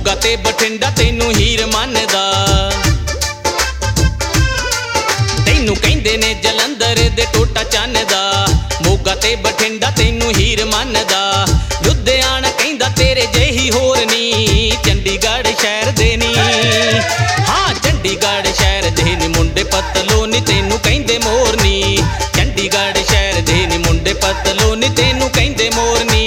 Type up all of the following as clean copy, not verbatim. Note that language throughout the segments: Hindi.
मोगा ते बठिंडा तैनू हीर मनदा, तैनू कहंदे ने जलंधर दे टोटा चन्नदा। मोगा ते बठिंडा तैनू हीर मनदा, लुधियाना कहंदा तेरे जेही होर नी, चंडीगढ़ शहर दे नी। हाँ चंडीगढ़ शहर दे नी मुंडे पतलो नी, तैनू कहंदे मोरनी। चंडीगढ़ शहर दे नी मुंडे पतलो नी, तैनू कहंदे मोरनी।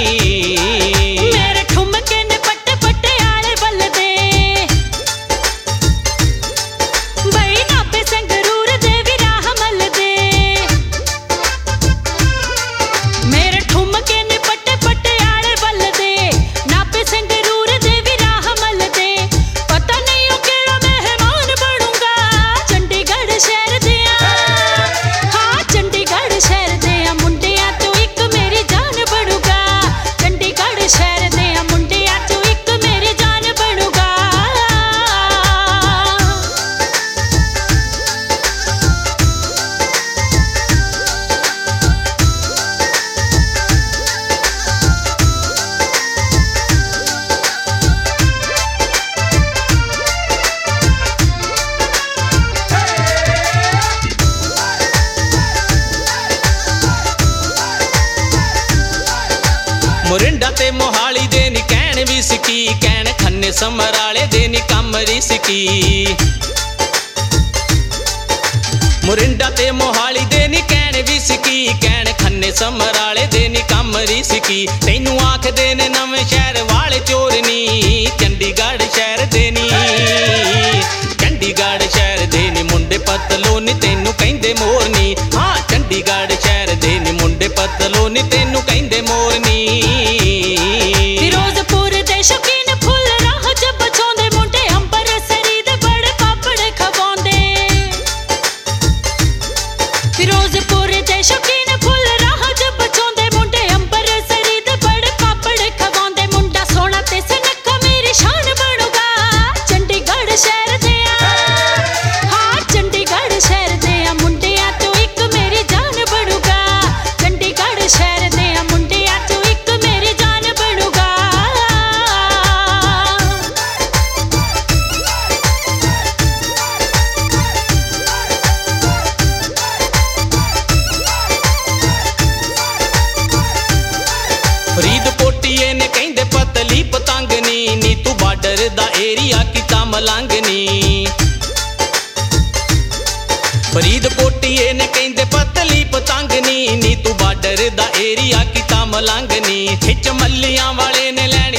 मोरिंडा ते मोहाली दे नी कैन भी सिकी, कैन खन्ने समराले दे नी कमरी सिकी। मोरिंडा ते मोहाली दे नी कैन भी सिकी, कैन खन्ने समराले दे नी कमरी सिकी। तैनू आख दे ने नवें शहर वाले चोरनी, चंडीगढ़ शहर दे नी। चंडीगढ़ शहर दे नी मुंडे पतलो नी, तैनू कहंदे मोरनी। हाँ चंडीगढ़ शहर दे नी मुंडे पतलो नी, तैनू कहंदे मोरनी। फिरोजपुर दे शौकीन फुल राह च बचौंदे मुंडे, अंबरसरी दे बड़े पापड़ खवांदे। फिरोजपुर दे शौकीन फुल राह च बचौंदे मुंडे, अंबरसरी दे बड़े पापड़ खवांदे। मुंडा सोना ते सनखा मेरी शान बनूगा, चंडीगढ़ शहर दे हाँ चंडीगढ़ शहर दे मुंडिया तो एक मेरी जान बनूगा। चंडीगढ़ शहर दे मुंडिया तो एक मेरी जान बनूगा। फरीदकोटिए ने कहंदे पतली पतंगनी, नी तू बार्डर दा एरिया किता मलंगनी। फरीदकोटिए ने कहंदे पतली पतंगनी, नी तू बार्डर दा एरिया किता मलंगनी। खिच मल्लियां वाले ने लैन